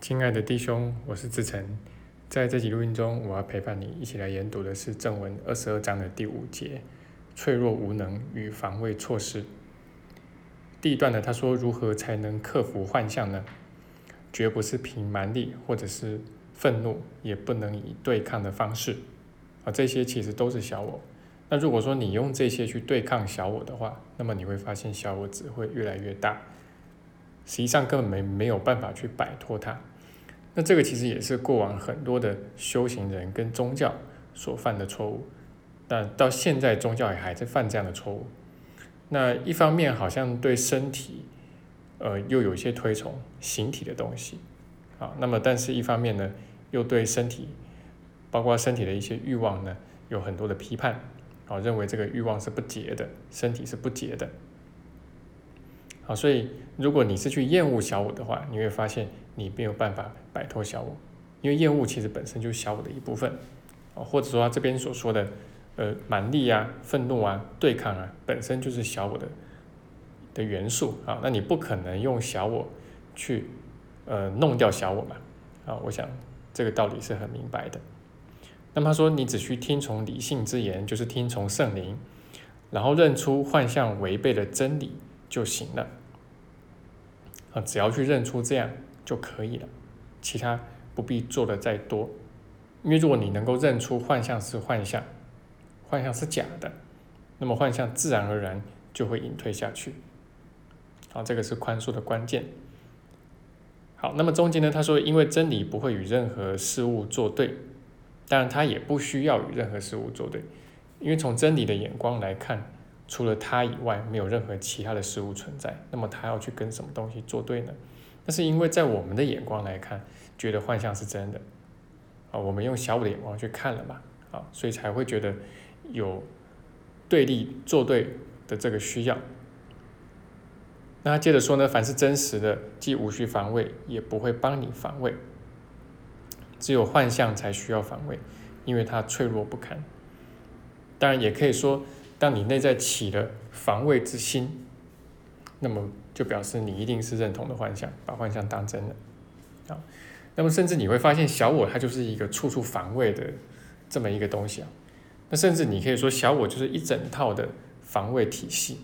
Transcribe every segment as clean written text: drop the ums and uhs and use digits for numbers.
亲爱的弟兄，我是志成。在这集录音中，我要陪伴你一起来研读的是正文22章的第5节，脆弱无能与防卫措施。第一段呢，他说如何才能克服幻象呢？绝不是凭蛮力或者是愤怒，也不能以对抗的方式。这些其实都是小我。那如果说你用这些去对抗小我的话，那么你会发现小我只会越来越大，实际上根本没有办法去摆脱它。那这个其实也是过往很多的修行人跟宗教所犯的错误，那到现在宗教也还在犯这样的错误。那一方面好像对身体又有一些推崇形体的东西，那么但是一方面呢，又对身体包括身体的一些欲望呢有很多的批判，认为这个欲望是不洁的，身体是不洁的。所以如果你是去厌恶小我的话，你会发现你没有办法摆脱小我，因为厌恶其实本身就是小我的一部分，或者说他这边所说的蛮力啊、愤怒啊、对抗啊，本身就是小我的元素啊。那你不可能用小我去弄掉小我嘛我想这个道理是很明白的。那么他说你只需听从理性之言，就是听从圣灵，然后认出幻象违背的真理就行了。只要去认出这样就可以了，其他不必做的再多。因为如果你能够认出幻象是幻象，幻象是假的，那么幻象自然而然就会隐退下去。这个是宽恕的关键。好，那么中间呢，他说因为真理不会与任何事物作对，当然他也不需要与任何事物作对，因为从真理的眼光来看，除了他以外没有任何其他的事物存在，那么他要去跟什么东西作对呢？那是因为在我们的眼光来看，觉得幻象是真的我们用小我的眼光去看了嘛所以才会觉得有对立作对的这个需要。那他接着说呢，凡是真实的，既无需防卫，也不会帮你防卫。只有幻象才需要防卫，因为它脆弱不堪。当然也可以说，当你内在起了防卫之心，那么就表示你一定是认同的幻象，把幻象当真了那么甚至你会发现小我它就是一个处处防卫的这么一个东西那甚至你可以说小我就是一整套的防卫体系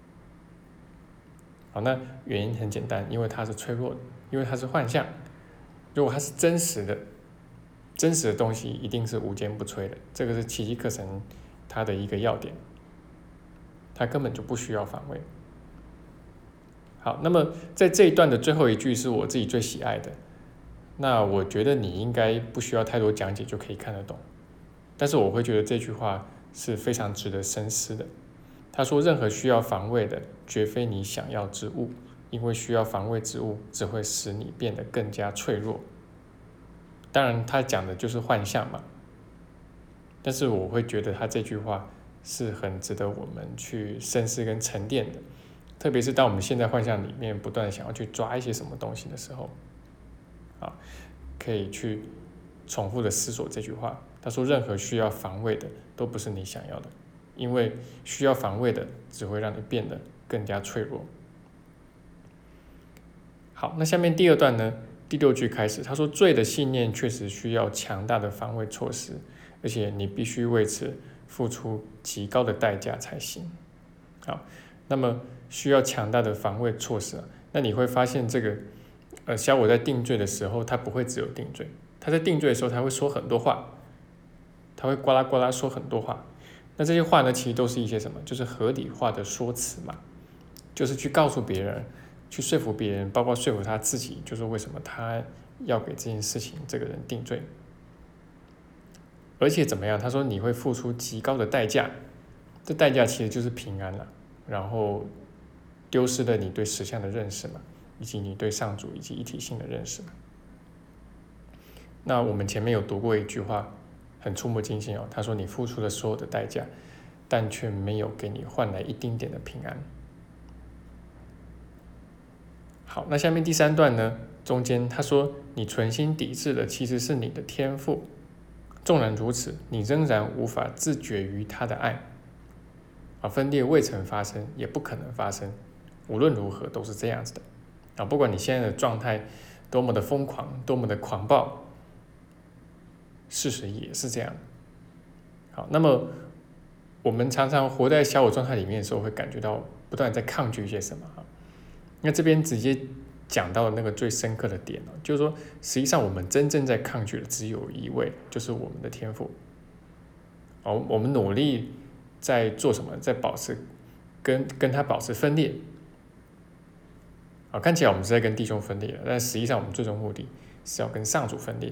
那原因很简单，因为它是脆弱的，因为它是幻象。如果它是真实的东西一定是无坚不摧的，这个是奇迹课程它的一个要点，它根本就不需要防卫。好，那么在这一段的最后一句是我自己最喜爱的，那我觉得你应该不需要太多讲解就可以看得懂，但是我会觉得这句话是非常值得深思的。他说任何需要防卫的绝非你想要之物，因为需要防卫之物只会使你变得更加脆弱。当然他讲的就是幻象嘛，但是我会觉得他这句话是很值得我们去深思跟沉淀的，特别是当我们现在幻象里面不断想要去抓一些什么东西的时候可以去重复的思索这句话。他说任何需要防卫的都不是你想要的，因为需要防卫的只会让你变得更加脆弱。好，那下面第二段呢，第6句开始，他说罪的信念确实需要强大的防卫措施，而且你必须为此付出极高的代价才行。好，那么需要强大的防卫措施那你会发现这个小我在定罪的时候，他不会只有定罪，他在定罪的时候他会说很多话，他会呱啦呱啦说很多话。那这些话呢，其实都是一些什么？就是合理化的说辞嘛，就是去告诉别人，去说服别人，包括说服他自己，就是为什么他要给这件事情这个人定罪。而且怎么样？他说你会付出极高的代价，这代价其实就是平安了，然后丢失了你对实相的认识嘛，以及你对上主以及一体性的认识嘛。那我们前面有读过一句话，很触目惊心他说你付出了所有的代价，但却没有给你换来一丁点的平安。好，那下面第3段呢，中间他说你存心抵制的其实是你的天赋，纵然如此，你仍然无法自觉于他的爱分裂未曾发生，也不可能发生，无论如何都是这样子的不管你现在的状态多么的疯狂，多么的狂暴，事实也是这样。好，那么我们常常活在小我状态里面的时候，会感觉到不断在抗拒一些什么。那这边直接讲到那个最深刻的点，就是说，实际上我们真正在抗拒的只有一位，就是我们的天父。我们努力在做什么，在保持跟他保持分裂。看起来我们是在跟弟兄分裂，但实际上我们最终目的是要跟上主分裂。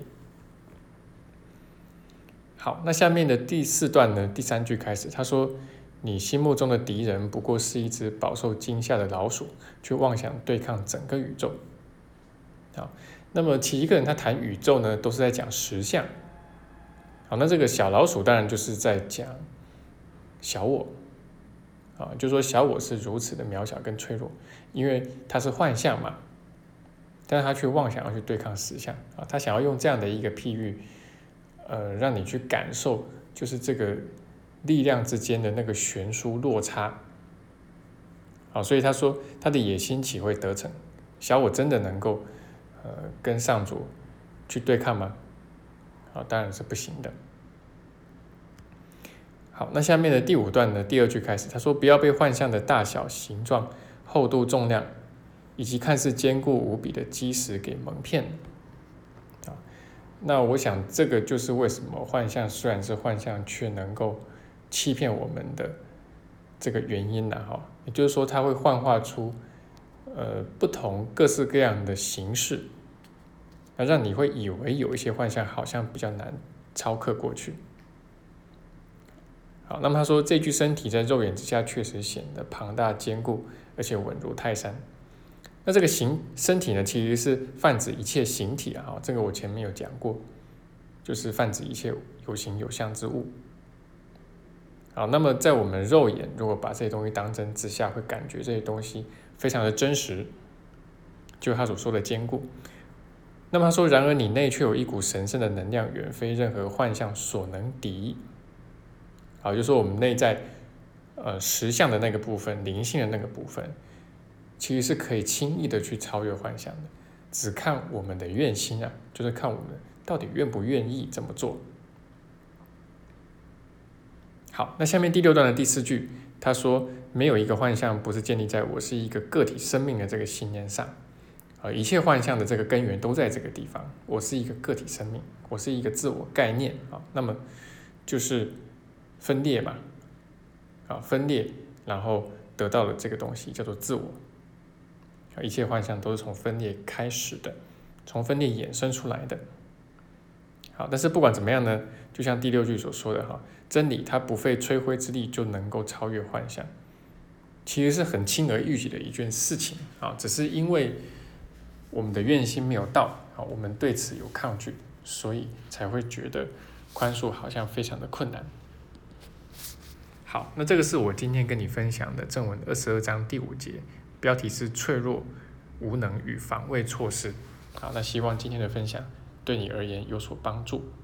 好，那下面的第4段呢，第3句开始，他说：“你心目中的敌人不过是一只饱受惊吓的老鼠，却妄想对抗整个宇宙。”好，那么其一个人他谈宇宙呢，都是在讲实相。好，那这个小老鼠当然就是在讲小我。就是说小我是如此的渺小跟脆弱，因为它是幻象嘛，但是他却妄想要去对抗实相。他想要用这样的一个譬喻，让你去感受，就是这个力量之间的那个悬殊落差。所以他说他的野心岂会得逞？小我真的能够跟上主去对抗吗？当然是不行的。好，那下面的第5段呢，第2句开始，他说：“不要被幻象的大小、形状、厚度、重量，以及看似坚固无比的基石给蒙骗了。”那我想这个就是为什么幻象虽然是幻象，却能够欺骗我们的这个原因了。也就是说，它会幻化出不同各式各样的形式，让你会以为有一些幻象好像比较难操课过去。好，那么他说这具身体在肉眼之下确实显得庞大坚固，而且稳如泰山。那这个身体呢，其实是泛指一切形体啊，这个我前面有讲过，就是泛指一切有形有相之物。好，那么在我们肉眼如果把这些东西当真之下，会感觉这些东西非常的真实，就是他所说的坚固。那么他说，然而你内却有一股神圣的能量，远非任何幻象所能敌。好，就是说我们内在实相的那个部分，灵性的那个部分，其实是可以轻易的去超越幻象的，只看我们的愿心啊，就是看我们到底愿不愿意这么做。好，那下面第6段的第4句，他说：“没有一个幻象不是建立在我是一个个体生命的这个信念上。”一切幻象的这个根源都在这个地方，我是一个个体生命，我是一个自我概念那么就是分裂嘛，分裂，然后得到了这个东西叫做自我。一切幻象都是从分裂开始的，从分裂衍生出来的。好，但是不管怎么样呢，就像第6句所说的真理它不费吹灰之力就能够超越幻象，其实是很轻而易举的一件事情只是因为我们的愿心没有到我们对此有抗拒，所以才会觉得宽恕好像非常的困难。好，那这个是我今天跟你分享的正文22章第5节，标题是脆弱、无能与防卫措施。好，那希望今天的分享对你而言有所帮助。